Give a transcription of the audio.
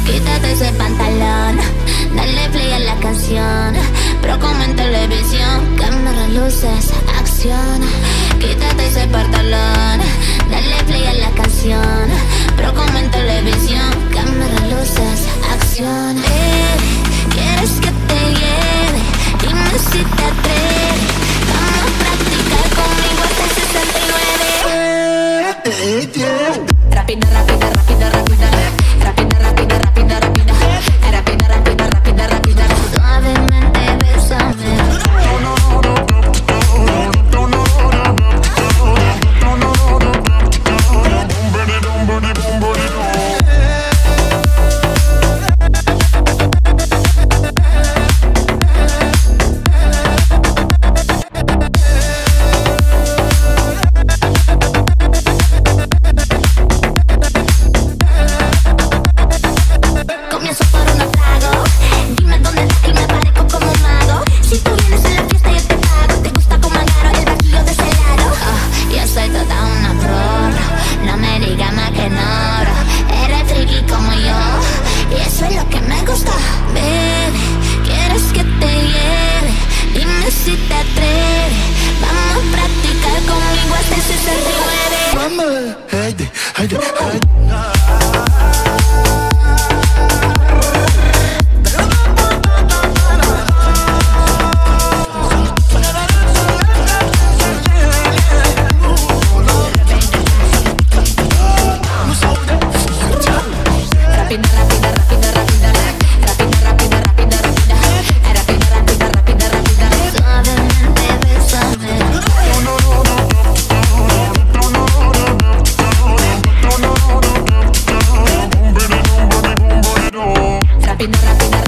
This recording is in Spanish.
Quítate ese pantalón, dale play a la canción. Pero como en televisión, cámara, luces, acción. Quítate ese pantalón, dale play a la canción. Pero como en televisión, cámara, luces, acción. ¿Quieres que te lleve? Dime si te atreves. Vamos a practicar conmigo hasta el 69. Rápida, rápida, rápida, rápida. Rápida, rápida, rápida, rápida. Rápida, rápida, rápida, rápida. Suavemente bésame. Comienzo por un trago. Dime dónde estás y me parezco como un mago. Si tú vienes a la fiesta yo te pago. Te gusta como agarro el vacío de ese lado. Yo soy toda una pro. No me digas más que no, bro. Eres tricky como yo y eso es lo que me gusta. Baby, ¿quieres que te lleve? Dime si te atreves. Vamos a practicar conmigo hasta el 69. Mama, haydi, haydi, haydi. Rápida, rápida, rápida, rápida. Rápida, rápida, rápida, rápida. Rápida, rápida, rápida, rápida. Suavemente bésame. Rápida, rápida.